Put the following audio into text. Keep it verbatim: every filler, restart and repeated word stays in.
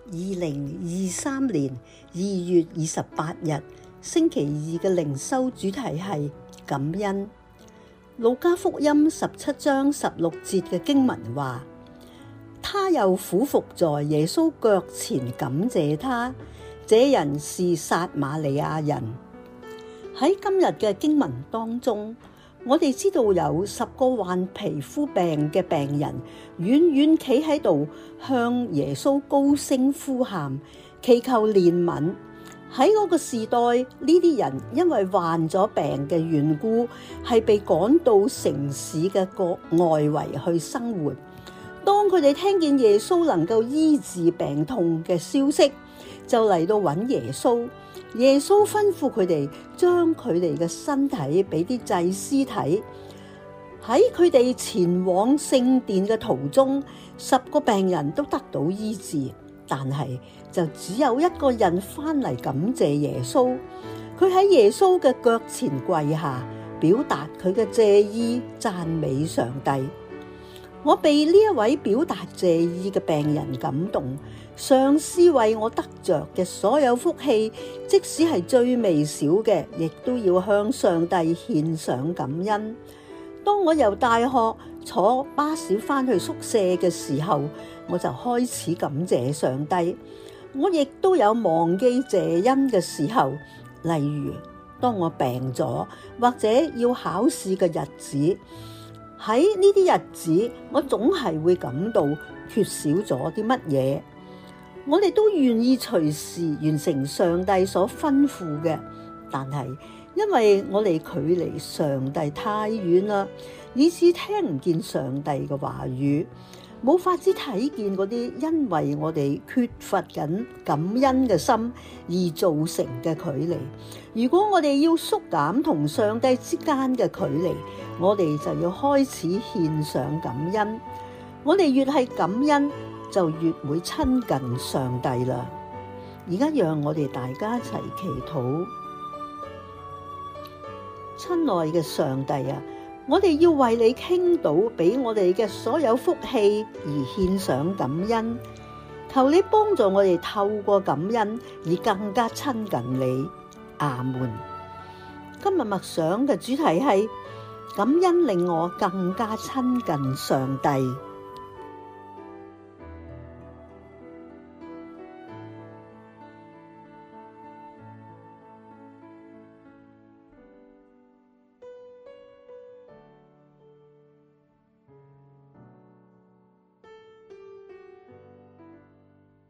二零二三年二月二十八日星期二嘅靈修主題係感恩。路加福音十七章十六節嘅經文話，他又俯伏在耶穌腳前感謝他，這人是撒瑪利亞人。喺今日嘅經文當中，我哋知道有十個患皮膚病嘅病人遠遠企喺度向耶穌高聲呼喊，祈求憐憫。喺嗰個時代，呢啲人因為患咗病嘅緣故，係被趕到城市嘅個外圍去生活。當佢哋聽見耶穌能夠醫治病痛嘅消息，就嚟到揾耶穌。耶穌吩咐佢哋將佢哋嘅身體俾啲祭司睇。喺佢哋前往聖殿嘅途中，十個病人都得到醫治，但係就只有一個人翻嚟感謝耶穌。佢喺耶穌嘅腳前跪下，表達佢嘅謝意，讚美上帝。我被呢一位表達謝意嘅病人感動，嘗試為我得着嘅所有福氣，即使係最微小嘅，亦都要向上帝獻上感恩。當我由大學坐巴士翻去宿舍嘅時候，我就開始感謝上帝。我亦都有忘記謝恩嘅時候，例如當我病咗或者要考試嘅日子。喺呢啲日子，我總係會感到缺少咗啲乜嘢。我哋都願意隨時完成上帝所吩咐嘅，但係因為我哋距離上帝太遠啦，以致聽唔見上帝嘅話語，冇法子睇見嗰啲因為我哋缺乏緊感恩嘅心而造成嘅距離。如果我哋要縮減同上帝之間嘅距離，我哋就要開始獻上感恩。我哋越係感恩，就越會親近上帝啦。而家讓我哋大家一齊祈禱。親愛嘅上帝啊，我哋要為你傾倒俾我哋嘅所有福氣而獻上感恩，求你幫助我哋透過感恩而更加親近你。阿門。今日默想嘅主題係感恩令我更加親近上帝。